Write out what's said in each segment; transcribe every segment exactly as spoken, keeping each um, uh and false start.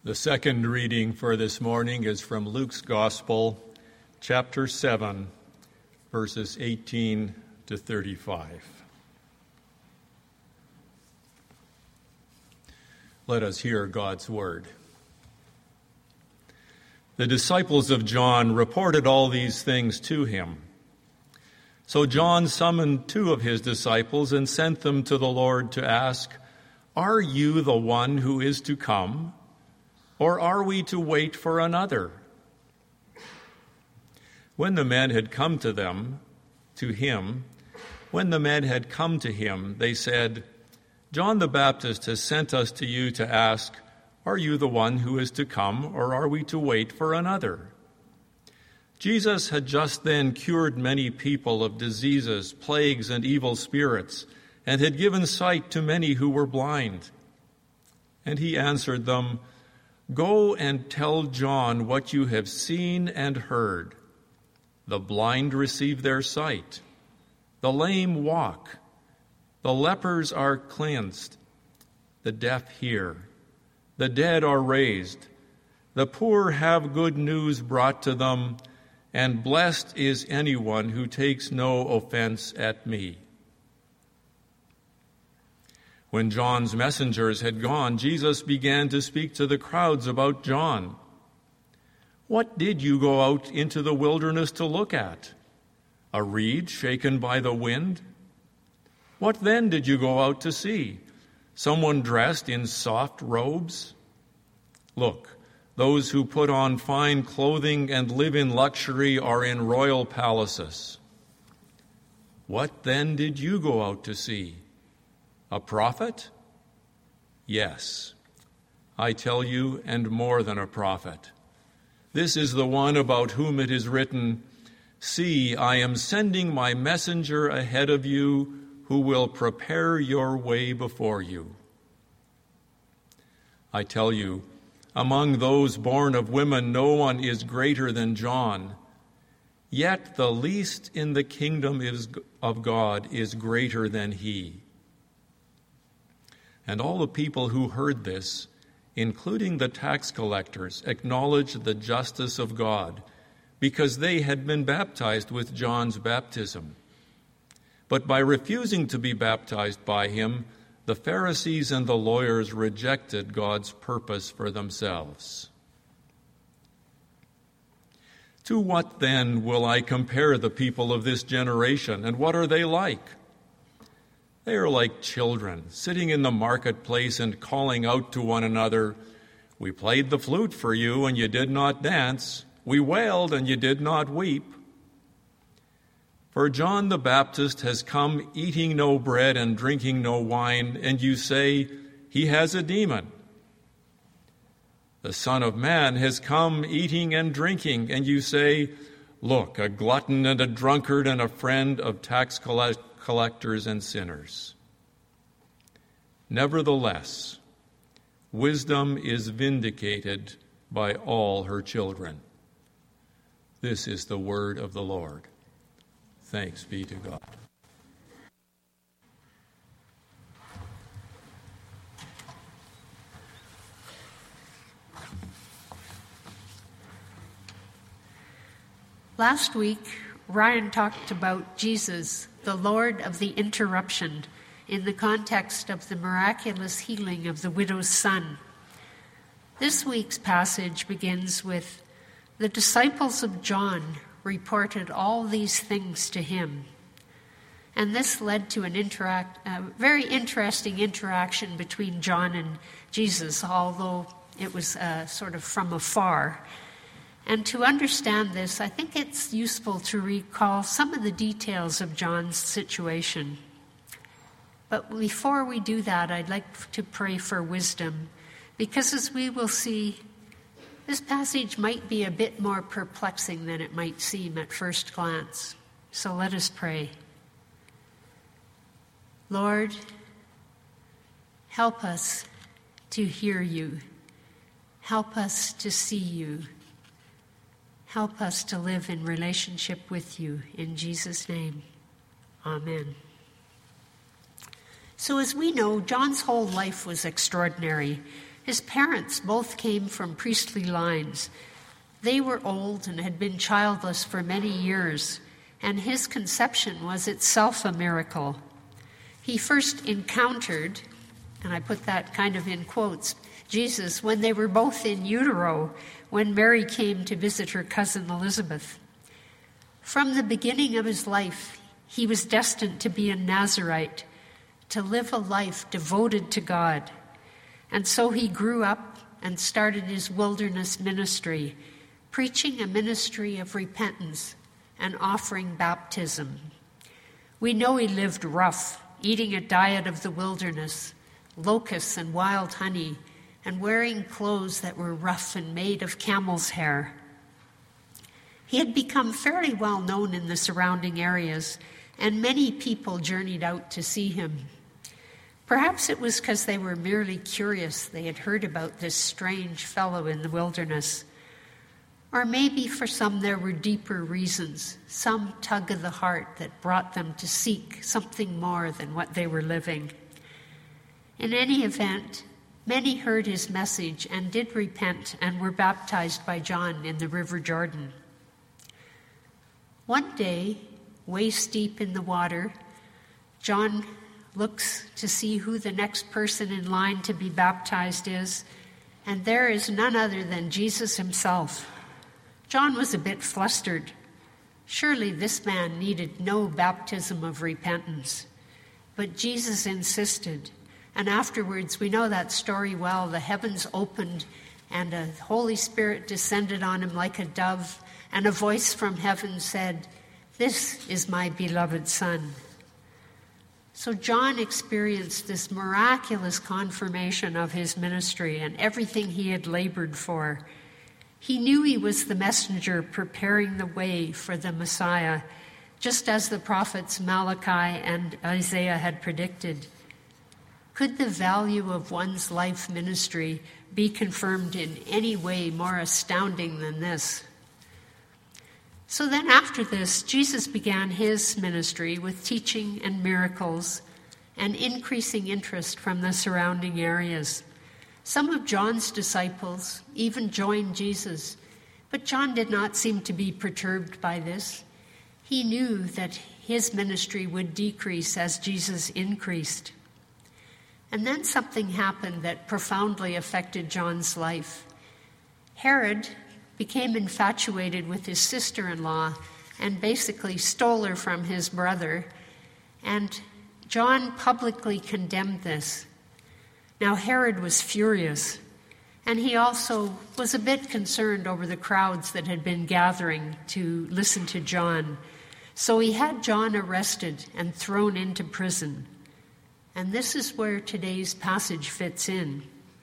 The second reading for this morning is from Luke's Gospel, chapter seven, verses eighteen to thirty-five. Let us hear God's word. The disciples of John reported all these things to him. So John summoned two of his disciples and sent them to the Lord to ask, "Are you the one who is to come? Or are we to wait for another?" When the men had come to them, to him, when the men had come to him, they said, "John the Baptist has sent us to you to ask, are you the one who is to come, or are we to wait for another?" Jesus had just then cured many people of diseases, plagues, and evil spirits, and had given sight to many who were blind. And he answered them, "Go and tell John what you have seen and heard. The blind receive their sight. The lame walk. The lepers are cleansed. The deaf hear. The dead are raised. The poor have good news brought to them, and blessed is anyone who takes no offense at me." When John's messengers had gone, Jesus began to speak to the crowds about John. "What did you go out into the wilderness to look at? A reed shaken by the wind? What then did you go out to see? Someone dressed in soft robes? Look, those who put on fine clothing and live in luxury are in royal palaces. What then did you go out to see? A prophet? Yes, I tell you, and more than a prophet. This is the one about whom it is written, 'See, I am sending my messenger ahead of you who will prepare your way before you.' I tell you, among those born of women, no one is greater than John. Yet the least in the kingdom of God is greater than he." And all the people who heard this, including the tax collectors, acknowledged the justice of God, because they had been baptized with John's baptism. But by refusing to be baptized by him, the Pharisees and the lawyers rejected God's purpose for themselves. To what then will I compare the people of this generation, and what are they like? They are like children, sitting in the marketplace and calling out to one another, "We played the flute for you, and you did not dance. We wailed, and you did not weep." For John the Baptist has come eating no bread and drinking no wine, and you say, "He has a demon." The Son of Man has come eating and drinking, and you say, "Look, a glutton and a drunkard and a friend of tax collectors. collectors and sinners." Nevertheless, wisdom is vindicated by all her children. This is the word of the Lord. Thanks be to God. Last week, Ryan talked about Jesus, the Lord of the interruption, in the context of the miraculous healing of the widow's son. This week's passage begins with, "The disciples of John reported all these things to him." And this led to an interact, a very interesting interaction between John and Jesus, although it was uh, sort of from afar. And to understand this, I think it's useful to recall some of the details of John's situation. But before we do that, I'd like to pray for wisdom, because as we will see, this passage might be a bit more perplexing than it might seem at first glance. So let us pray. Lord, help us to hear you. Help us to see you. Help us to live in relationship with you. In Jesus' name, amen. So as we know, John's whole life was extraordinary. His parents both came from priestly lines. They were old and had been childless for many years, and his conception was itself a miracle. He first encountered, and I put that kind of in quotes, Jesus when they were both in utero, when Mary came to visit her cousin Elizabeth. From the beginning of his life, he was destined to be a Nazirite, to live a life devoted to God. And so he grew up and started his wilderness ministry, preaching a ministry of repentance and offering baptism. We know he lived rough, eating a diet of the wilderness, locusts and wild honey, and wearing clothes that were rough and made of camel's hair. He had become fairly well known in the surrounding areas, and many people journeyed out to see him. Perhaps it was because they were merely curious they had heard about this strange fellow in the wilderness. Or maybe for some there were deeper reasons, some tug of the heart that brought them to seek something more than what they were living. In any event, many heard his message and did repent and were baptized by John in the River Jordan. One day, waist deep in the water, John looks to see who the next person in line to be baptized is, and there is none other than Jesus himself. John was a bit flustered. Surely this man needed no baptism of repentance. But Jesus insisted, and afterwards, we know that story well. The heavens opened, and the Holy Spirit descended on him like a dove, and a voice from heaven said, "This is my beloved Son." So John experienced this miraculous confirmation of his ministry and everything he had labored for. He knew he was the messenger preparing the way for the Messiah, just as the prophets Malachi and Isaiah had predicted. Could the value of one's life ministry be confirmed in any way more astounding than this? So then after this, Jesus began his ministry with teaching and miracles and increasing interest from the surrounding areas. Some of John's disciples even joined Jesus, but John did not seem to be perturbed by this. He knew that his ministry would decrease as Jesus increased. And then something happened that profoundly affected John's life. Herod became infatuated with his sister-in-law and basically stole her from his brother, and John publicly condemned this. Now Herod was furious, and he also was a bit concerned over the crowds that had been gathering to listen to John. So he had John arrested and thrown into prison. And this is where today's passage fits in.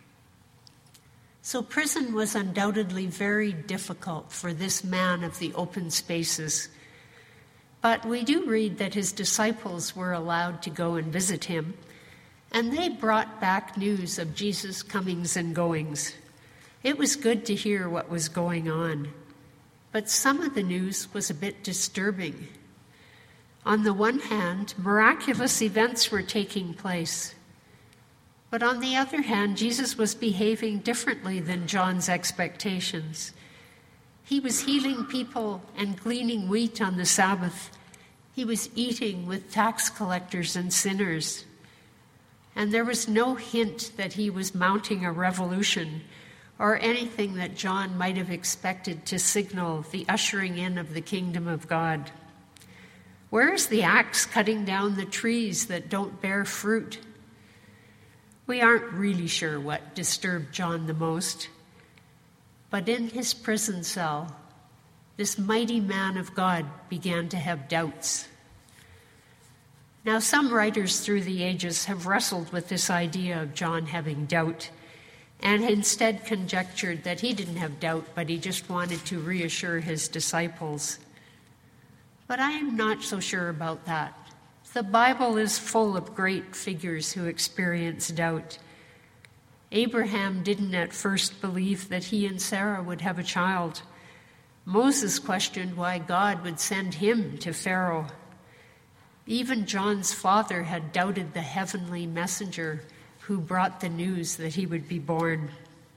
So prison was undoubtedly very difficult for this man of the open spaces. But we do read that his disciples were allowed to go and visit him, and they brought back news of Jesus' comings and goings. It was good to hear what was going on, but some of the news was a bit disturbing. On the one hand, miraculous events were taking place. But on the other hand, Jesus was behaving differently than John's expectations. He was healing people and gleaning wheat on the Sabbath. He was eating with tax collectors and sinners. And there was no hint that he was mounting a revolution or anything that John might have expected to signal the ushering in of the kingdom of God. Where is the axe cutting down the trees that don't bear fruit? We aren't really sure what disturbed John the most, but in his prison cell, this mighty man of God began to have doubts. Now, some writers through the ages have wrestled with this idea of John having doubt, and instead conjectured that he didn't have doubt, but he just wanted to reassure his disciples. But I am not so sure about that. The Bible is full of great figures who experience doubt. Abraham didn't at first believe that he and Sarah would have a child. Moses questioned why God would send him to Pharaoh. Even John's father had doubted the heavenly messenger who brought the news that he would be born.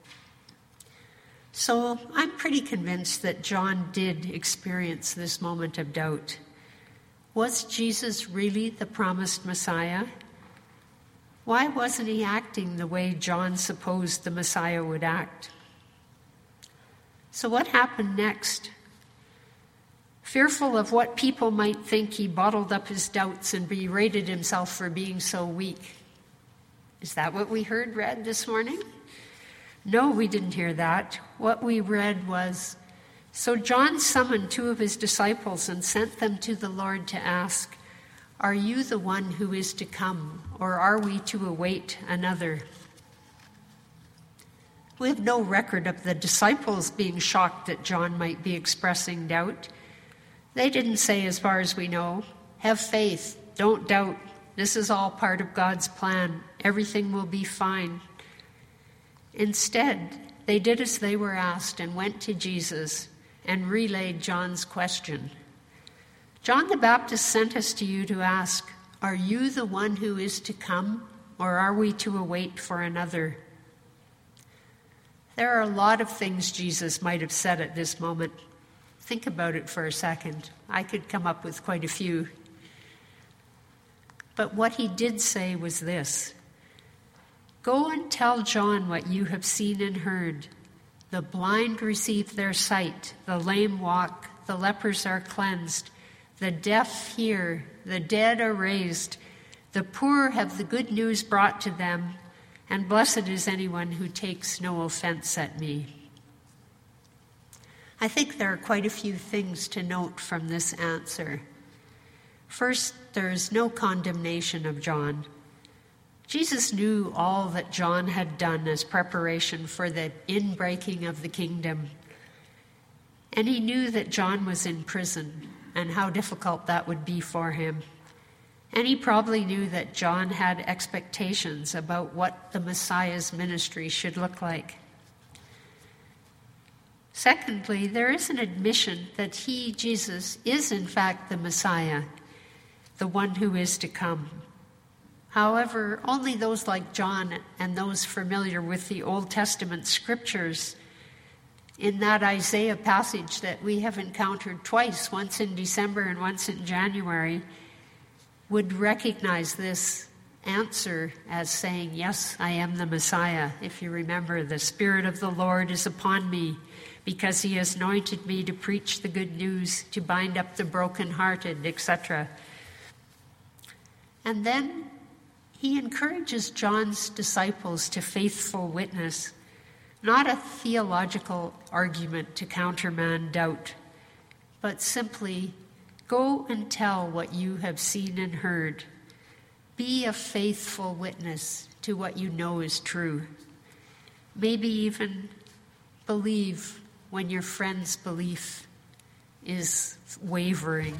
So I'm pretty convinced that John did experience this moment of doubt. Was Jesus really the promised Messiah? Why wasn't he acting the way John supposed the Messiah would act? So what happened next? Fearful of what people might think, he bottled up his doubts and berated himself for being so weak. Is that what we heard read this morning? No, we didn't hear that. What we read was, so John summoned two of his disciples and sent them to the Lord to ask, "Are you the one who is to come, or are we to await another?" We have no record of the disciples being shocked that John might be expressing doubt. They didn't say, as far as we know, "Have faith, don't doubt. This is all part of God's plan. Everything will be fine." Instead, they did as they were asked and went to Jesus and relayed John's question. "John the Baptist sent us to you to ask, are you the one who is to come, or are we to await for another?" There are a lot of things Jesus might have said at this moment. Think about it for a second. I could come up with quite a few. But what he did say was this: "Go and tell John what you have seen and heard. The blind receive their sight, the lame walk, the lepers are cleansed, the deaf hear, the dead are raised, the poor have the good news brought to them, and blessed is anyone who takes no offense at me." I think there are quite a few things to note from this answer. First, there is no condemnation of John. Jesus knew all that John had done as preparation for the inbreaking of the kingdom. And he knew that John was in prison and how difficult that would be for him. And he probably knew that John had expectations about what the Messiah's ministry should look like. Secondly, there is an admission that he, Jesus, is in fact the Messiah, the one who is to come. However, only those like John and those familiar with the Old Testament scriptures in that Isaiah passage that we have encountered twice, once in December and once in January, would recognize this answer as saying, "Yes, I am the Messiah." If you remember, the Spirit of the Lord is upon me because he has anointed me to preach the good news, to bind up the brokenhearted, et cetera. And then he encourages John's disciples to faithful witness, not a theological argument to countermand doubt, but simply, go and tell what you have seen and heard. Be a faithful witness to what you know is true. Maybe even believe when your friend's belief is wavering.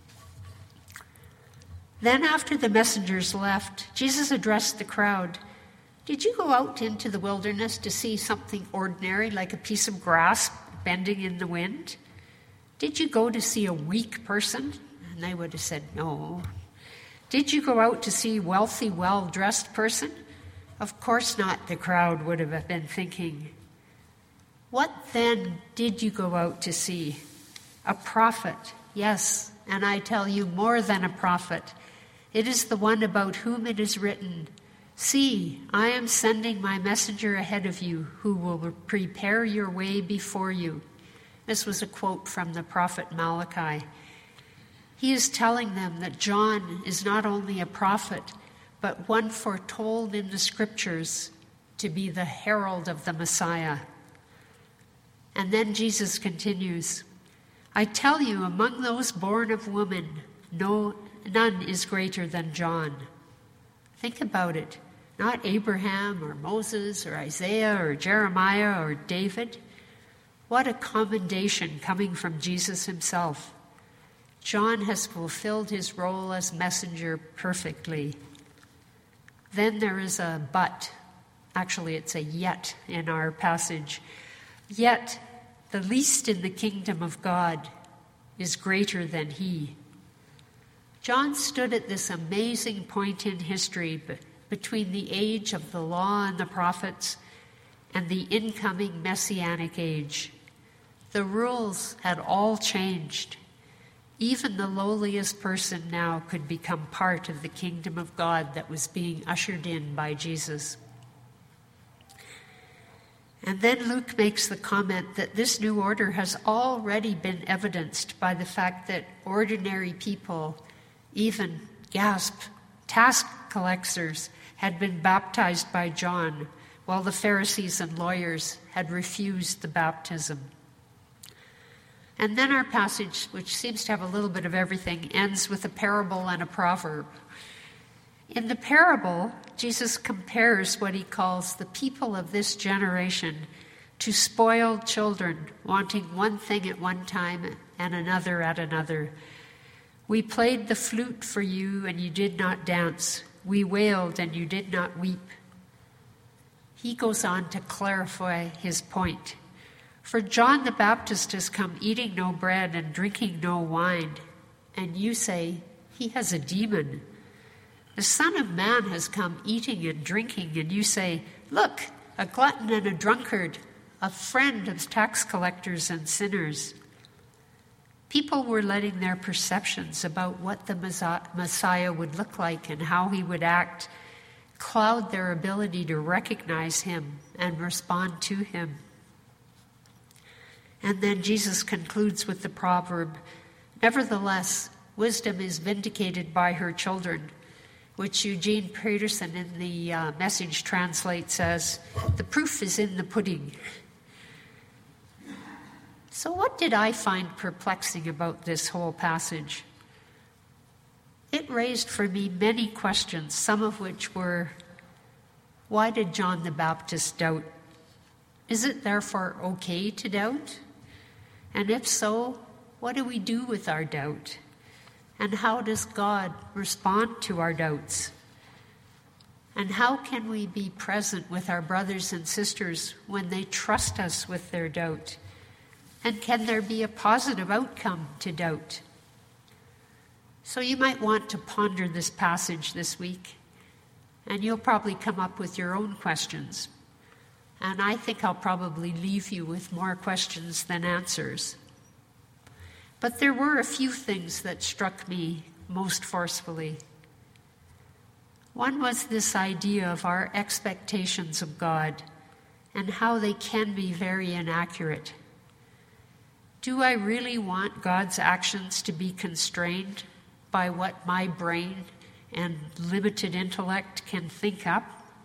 Then after the messengers left, Jesus addressed the crowd. "Did you go out into the wilderness to see something ordinary like a piece of grass bending in the wind? Did you go to see a weak person?" And they would have said, "No." "Did you go out to see a wealthy, well-dressed person?" "Of course not," the crowd would have been thinking. "What then did you go out to see? A prophet, yes, and I tell you, more than a prophet. It is the one about whom it is written, 'See, I am sending my messenger ahead of you who will prepare your way before you.'" This was a quote from the prophet Malachi. He is telling them that John is not only a prophet, but one foretold in the scriptures to be the herald of the Messiah. And then Jesus continues, "I tell you, among those born of woman, no, none is greater than John." Think about it. Not Abraham or Moses or Isaiah or Jeremiah or David. What a commendation coming from Jesus himself. John has fulfilled his role as messenger perfectly. Then there is a but. Actually, it's a yet in our passage. Yet the least in the kingdom of God is greater than he. John stood at this amazing point in history between the age of the law and the prophets and the incoming messianic age. The rules had all changed. Even the lowliest person now could become part of the kingdom of God that was being ushered in by Jesus. And then Luke makes the comment that this new order has already been evidenced by the fact that ordinary people, even, gasp, tax collectors, had been baptized by John, while the Pharisees and lawyers had refused the baptism. And then our passage, which seems to have a little bit of everything, ends with a parable and a proverb. In the parable, Jesus compares what he calls the people of this generation to spoiled children, wanting one thing at one time and another at another. We played the flute for you, and you did not dance. We wailed, and you did not weep. He goes on to clarify his point. For John the Baptist has come eating no bread and drinking no wine, and you say, he has a demon. The Son of Man has come eating and drinking, and you say, look, a glutton and a drunkard, a friend of tax collectors and sinners. People were letting their perceptions about what the Messiah would look like and how he would act cloud their ability to recognize him and respond to him. And then Jesus concludes with the proverb, nevertheless, wisdom is vindicated by her children, which Eugene Peterson in the uh, Message translates as, the proof is in the pudding. So what did I find perplexing about this whole passage? It raised for me many questions, some of which were, why did John the Baptist doubt? Is it therefore okay to doubt? And if so, what do we do with our doubt? And how does God respond to our doubts? And how can we be present with our brothers and sisters when they trust us with their doubt? And can there be a positive outcome to doubt? So you might want to ponder this passage this week, and you'll probably come up with your own questions. And I think I'll probably leave you with more questions than answers. But there were a few things that struck me most forcefully. One was this idea of our expectations of God and how they can be very inaccurate. Do I really want God's actions to be constrained by what my brain and limited intellect can think up?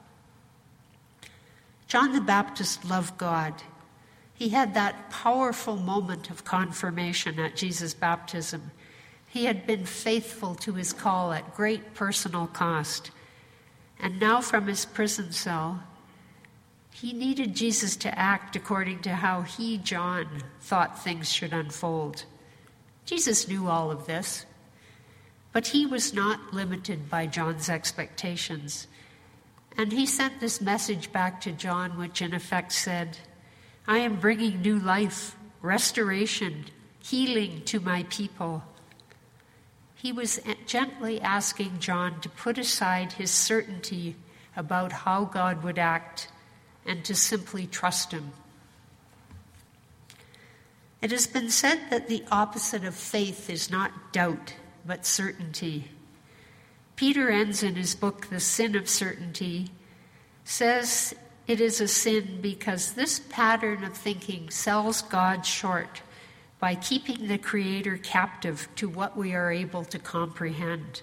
John the Baptist loved God. He had that powerful moment of confirmation at Jesus' baptism. He had been faithful to his call at great personal cost. And now from his prison cell, he needed Jesus to act according to how he, John, thought things should unfold. Jesus knew all of this, but he was not limited by John's expectations. And he sent this message back to John, which in effect said, I am bringing new life, restoration, healing to my people. He was gently asking John to put aside his certainty about how God would act and to simply trust him. It has been said that the opposite of faith is not doubt, but certainty. Peter ends in his book, The Sin of Certainty, says it is a sin because this pattern of thinking sells God short by keeping the Creator captive to what we are able to comprehend.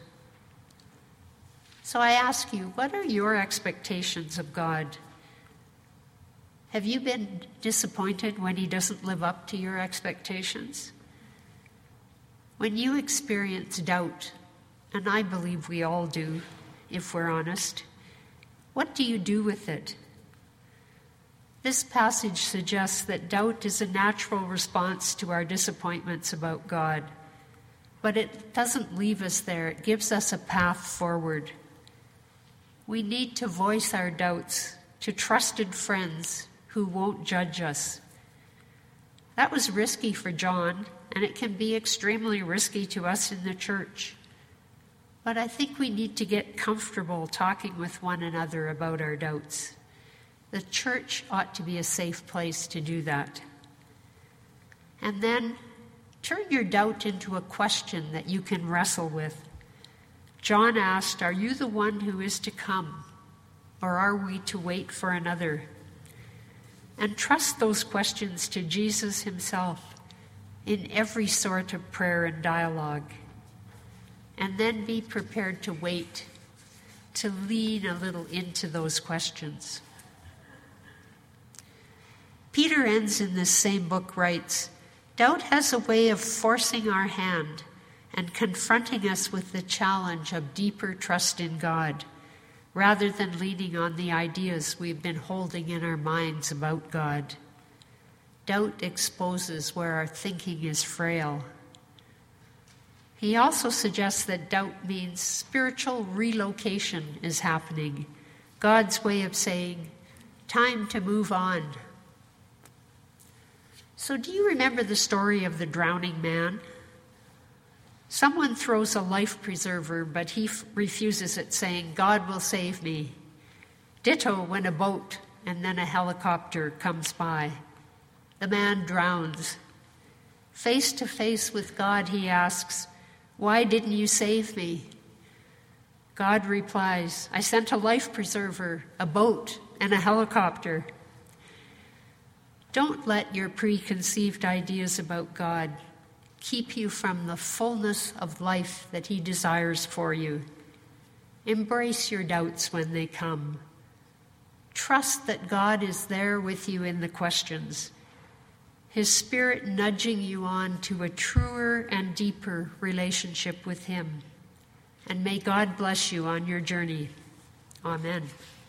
So I ask you, what are your expectations of God? Have you been disappointed when he doesn't live up to your expectations? When you experience doubt, and I believe we all do, if we're honest, what do you do with it? This passage suggests that doubt is a natural response to our disappointments about God, but it doesn't leave us there. It gives us a path forward. We need to voice our doubts to trusted friends who won't judge us. That was risky for John, and it can be extremely risky to us in the church. But I think we need to get comfortable talking with one another about our doubts. The church ought to be a safe place to do that. And then turn your doubt into a question that you can wrestle with. John asked, "Are you the one who is to come, or are we to wait for another?" And trust those questions to Jesus himself in every sort of prayer and dialogue. And then be prepared to wait, to lean a little into those questions. Peter ends in this same book, writes, "Doubt has a way of forcing our hand and confronting us with the challenge of deeper trust in God, rather than leaning on the ideas we've been holding in our minds about God. Doubt exposes where our thinking is frail." He also suggests that doubt means spiritual relocation is happening, God's way of saying, time to move on. So do you remember the story of the drowning man? Someone throws a life preserver, but he f- refuses it, saying, "God will save me." Ditto when a boat and then a helicopter comes by. The man drowns. Face to face with God, he asks, "Why didn't you save me?" God replies, "I sent a life preserver, a boat, and a helicopter." Don't let your preconceived ideas about God keep you from the fullness of life that he desires for you. Embrace your doubts when they come. Trust that God is there with you in the questions, his Spirit nudging you on to a truer and deeper relationship with him. And may God bless you on your journey. Amen.